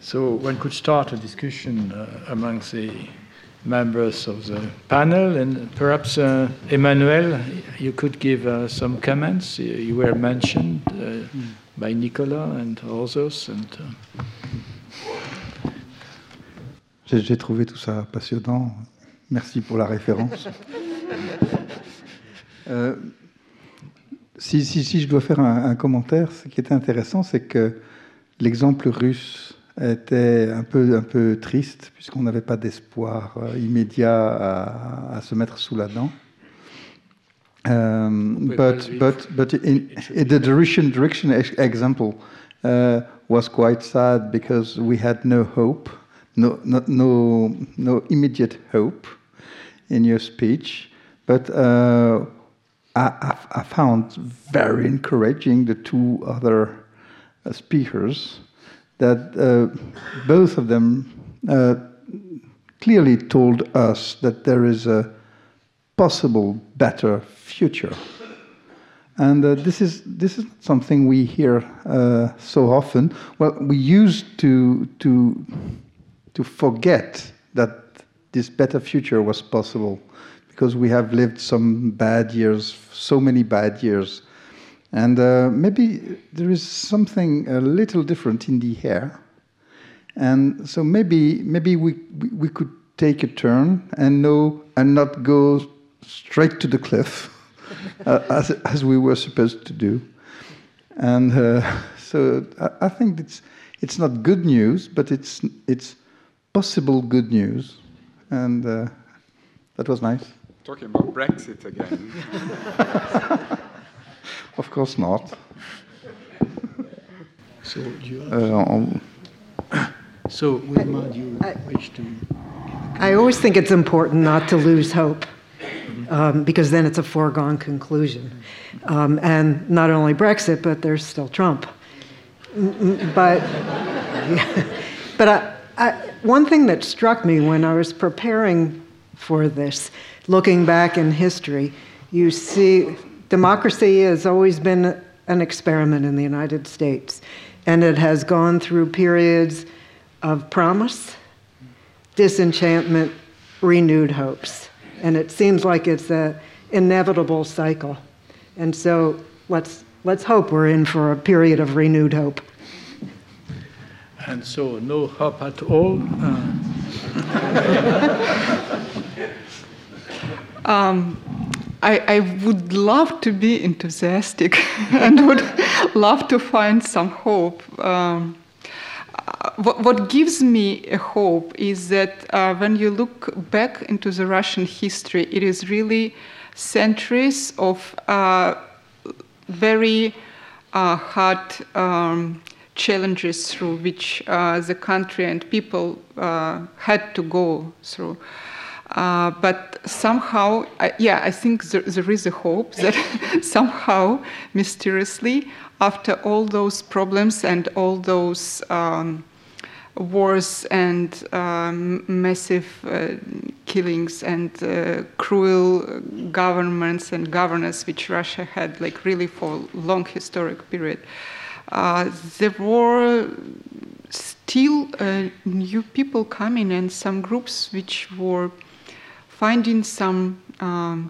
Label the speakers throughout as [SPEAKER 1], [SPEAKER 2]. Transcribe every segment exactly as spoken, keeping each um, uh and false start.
[SPEAKER 1] So one could start a discussion uh, amongst the members of the panel, and perhaps uh, Emmanuel, you could give uh, some comments. You were mentioned uh, mm. by Nicolas and others. And, uh...
[SPEAKER 2] J'ai trouvé tout ça passionnant. Merci pour la référence. euh, si, si, si je dois faire un, un commentaire, ce qui était intéressant, c'est que l'exemple russe était un peu, un peu triste, puisqu'on n'avait pas d'espoir euh, immédiat à, à se mettre sous la dent. Um, but but but in, in the direction direction example uh, was quite sad because we had no hope, no no no, no immediate hope in your speech. But uh, I, I found very encouraging the two other uh, speakers. That uh, both of them uh, clearly told us that there is a possible better future, and uh, this is this is something we hear uh, so often. Well, we used to to to forget that this better future was possible because we have lived some bad years, so many bad years. And uh, maybe there is something a little different in the air, and so maybe maybe we, we we could take a turn and know and not go straight to the cliff uh, as as we were supposed to do. And uh, so I, I think it's it's not good news, but it's it's possible good news, and uh, that was nice.
[SPEAKER 3] Talking about Brexit again.
[SPEAKER 2] Of course not.
[SPEAKER 1] So, do you
[SPEAKER 2] uh, um,
[SPEAKER 1] so Wilma, do you I, wish to?
[SPEAKER 4] I always think it's important not to lose hope, um, because then it's a foregone conclusion. Um, and not only Brexit, but there's still Trump. But, but I, I, one thing that struck me when I was preparing for this, looking back in history, you see. Democracy has always been an experiment in the United States, and it has gone through periods of promise, disenchantment, renewed hopes. And it seems like it's an inevitable cycle. And so let's, let's hope we're in for a period of renewed hope.
[SPEAKER 1] And so no hope at all? Uh.
[SPEAKER 5] um, I, I would love to be enthusiastic and would love to find some hope. Um, what, what gives me a hope is that uh, when you look back into the Russian history, it is really centuries of uh, very uh, hard um, challenges through which uh, the country and people uh, had to go through. Uh, but somehow, I, yeah, I think there, there is a hope that somehow, mysteriously, after all those problems and all those um, wars and um, massive uh, killings and uh, cruel governments and governors which Russia had, like really for a long historic period, uh, there were still uh, new people coming and some groups which were finding some um,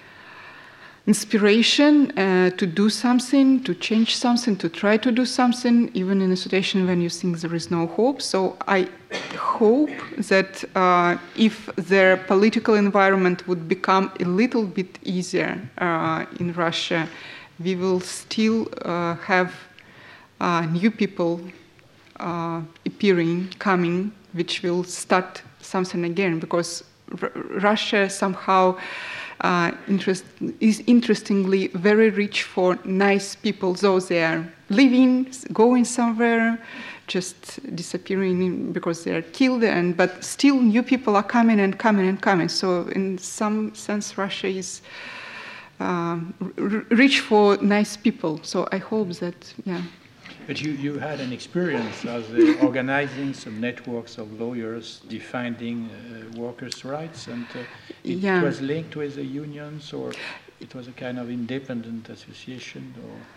[SPEAKER 5] inspiration uh, to do something, to change something, to try to do something, even in a situation when you think there is no hope. So I hope that uh, if their political environment would become a little bit easier uh, in Russia, we will still uh, have uh, new people uh, appearing, coming, which will start something again, because R- Russia somehow uh, interest, is interestingly very rich for nice people, though they are living, going somewhere, just disappearing because they are killed, and but still new people are coming and coming and coming. So in some sense, Russia is um, r- rich for nice people. So I hope that, yeah.
[SPEAKER 1] But you, you had an experience as uh, organizing some networks of lawyers defending uh, workers' rights, and uh, it
[SPEAKER 5] yeah.
[SPEAKER 1] was linked with the unions, or it was a kind of independent association? Or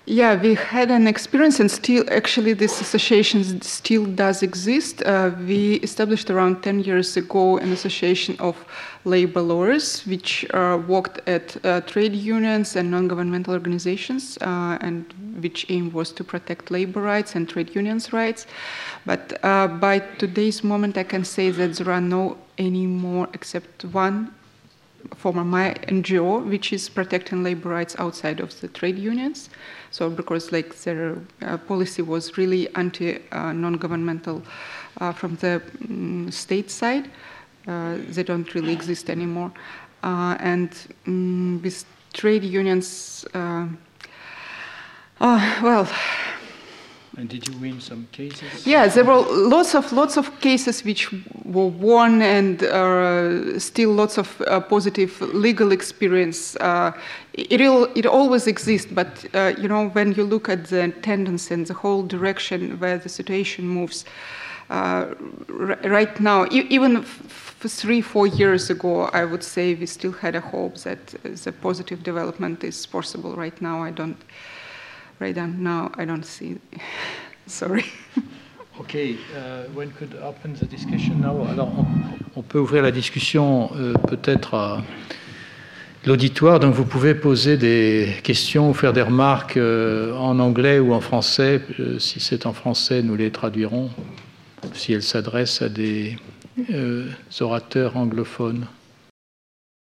[SPEAKER 5] Yeah, we had an experience, and still, actually, this association still does exist. Uh, we established around ten years ago an association of labor lawyers, which uh, worked at uh, trade unions and non-governmental organizations, uh, and which aim was to protect labor rights and trade unions' rights. But uh, by today's moment, I can say that there are no any more except one former my N G O, which is protecting labor rights outside of the trade unions. So because like their uh, policy was really anti uh, non-governmental uh, from the um, state side, uh, they don't really exist anymore. Uh, and um, with trade unions, uh, uh, well.
[SPEAKER 1] And did you win some cases?
[SPEAKER 5] Yeah, there were lots of lots of cases which were won, and uh, still lots of uh, positive legal experience. Uh, it it always exists, but uh, you know, when you look at the tendency and the whole direction where the situation moves, uh, r- right now, e- even f- three four years ago, I would say we still had a hope that the positive development is possible. Right now, I don't. Right now, I don't see. Sorry.
[SPEAKER 1] Okay, uh, one could open the discussion now. Alors, on, on peut ouvrir la discussion euh, peut-être à l'auditoire. Donc, vous pouvez poser des questions ou faire des remarques euh, en anglais ou en français. Euh, si c'est en français, nous les traduirons. Si elles s'adressent à des euh, orateurs anglophones.